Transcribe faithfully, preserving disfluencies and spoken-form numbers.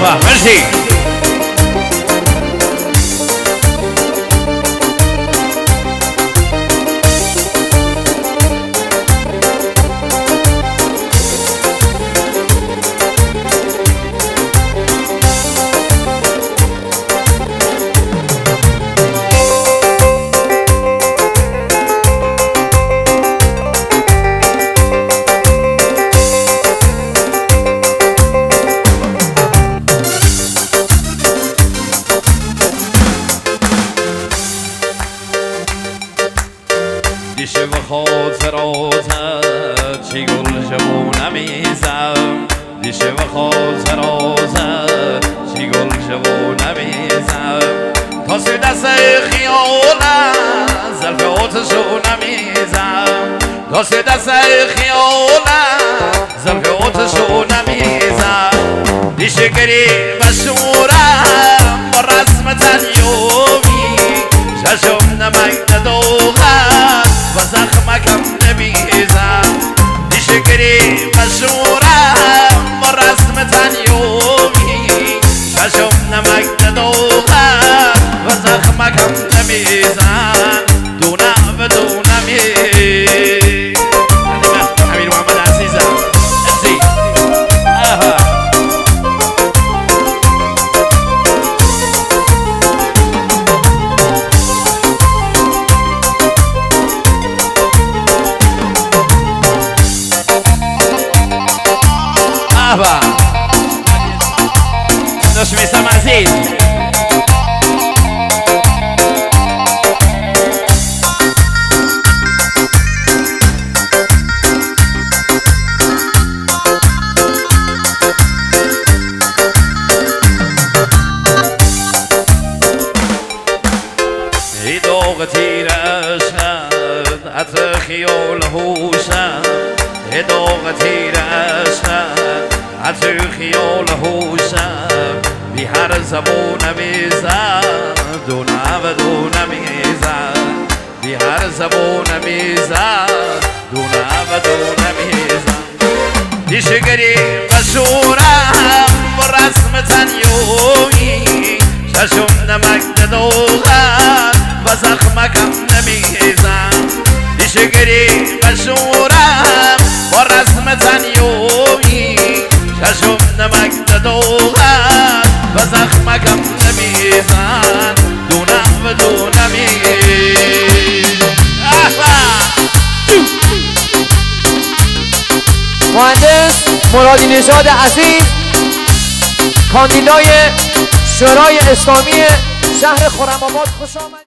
به مرسی. دیشه و خاطراتت چی گل جوونه میزم دیشه و خاطراتت چی گل جوونه میزم تا سی دست خیالت زلف آتشو نمیزم تا سی دست خیالت زلف آتشو نمیزم دیشه گری بشورم با رسم تنیومی چشم نمک ندوغم و زخمکم نمیزم دیشه گری بشورم با رسم تنیومی چشم نمک ندوغم و زخمکم نمیزم دونه و دونه می امیر محمد عزیزم ازی آها مرحبا داشت میسم عزیز ای دوغ تیر عشقت عطر خیال هوشم ای دوغ تیر عشقت عطر خیال هوشم بی هر زبون میزم دونه و دونه میزم بی هر زبون میزم دونه و دونه میزم دیشه گری بشورم با رسم تنیومی چشم نمک ندوغم و زخمکم نمیزم دیشه گری بشورم با رسم تنیومی چشم نمک ندوغم و زخمکم نمیزن دونه و دونه میزن مهندس مرادی نژاد عزیز کاندیدای شورای اسلامی شهر خرم‌آباد خوش آمد.